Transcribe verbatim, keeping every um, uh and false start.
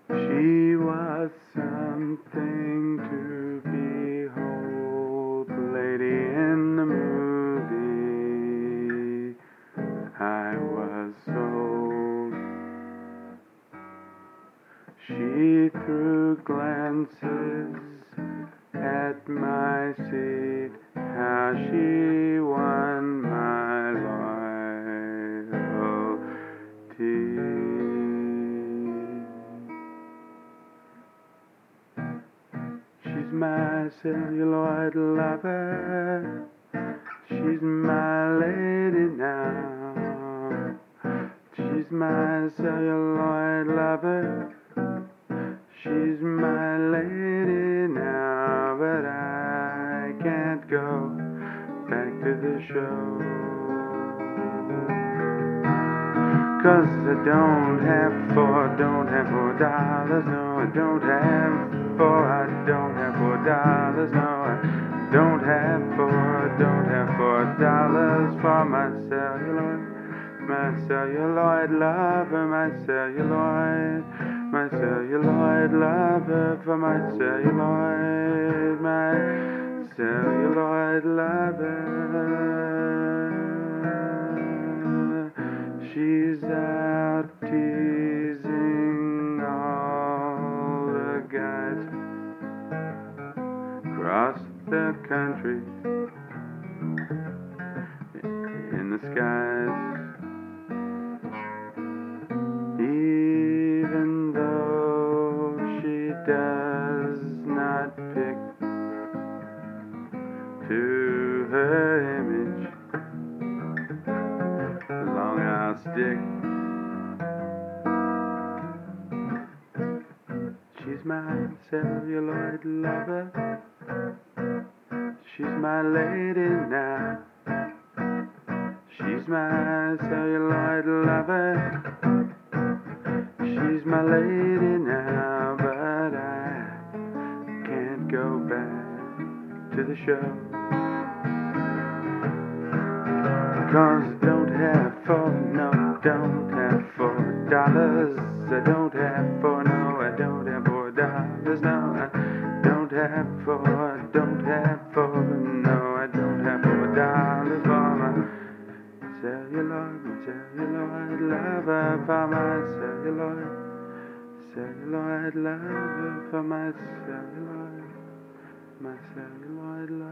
She was something to behold, the lady in the movie. I was sold. She threw glances at my seat, how she won my loyalty. She's my celluloid lover, she's my lady now. She's my celluloid lover, she's my lady now. But I can't go back to the show, 'cause I don't have four, don't have four dollars, no, I don't have four, I don't have four dollars, no, I don't have four, don't have four dollars for my celluloid, my celluloid lover, my celluloid, my celluloid lover, for my celluloid, my celluloid lover. She's out teasing all the guys across the country in the skies. Even though she does not pick to her image, long I'll stick. She's my celluloid lover, she's my lady now. She's my celluloid lover, she's my lady now. But I can't go back to the show, 'cause I don't have four, no, don't have four dollars. I don't have four, no, I don't have four dollars, no, I don't have four, don't have four, no, I don't have four dollars for my celluloid, my celluloid lover, for my celluloid, celluloid lover, for my celluloid, my celluloid lover.